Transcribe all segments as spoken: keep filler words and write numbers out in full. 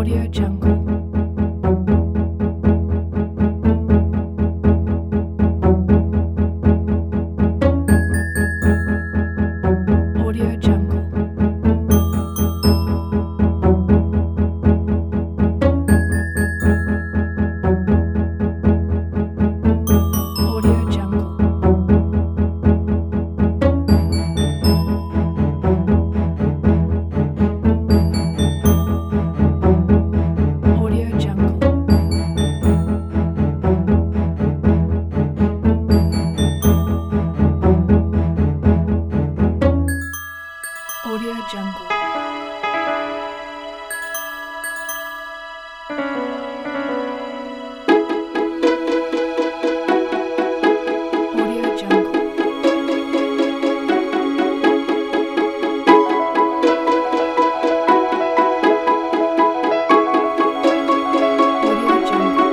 Audio Jungle. Audio Jungle. Audio Jungle. Audio Jungle. Audio Jungle. Audio Jungle. Audio Jungle.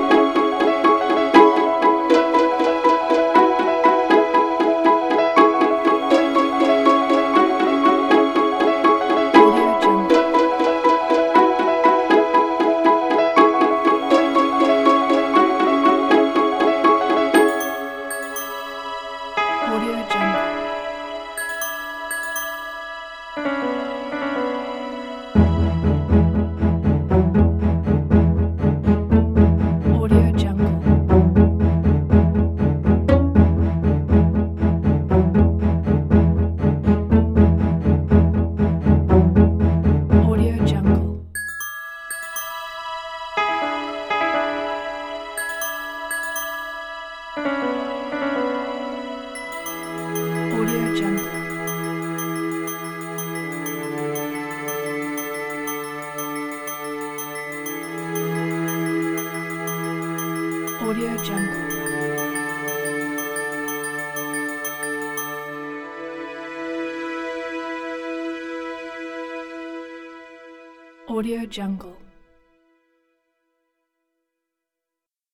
Audio Jungle. Audio Jungle. Audio Jungle. Audio Jungle. Audio Jungle. Audio Jungle. Audio Jungle.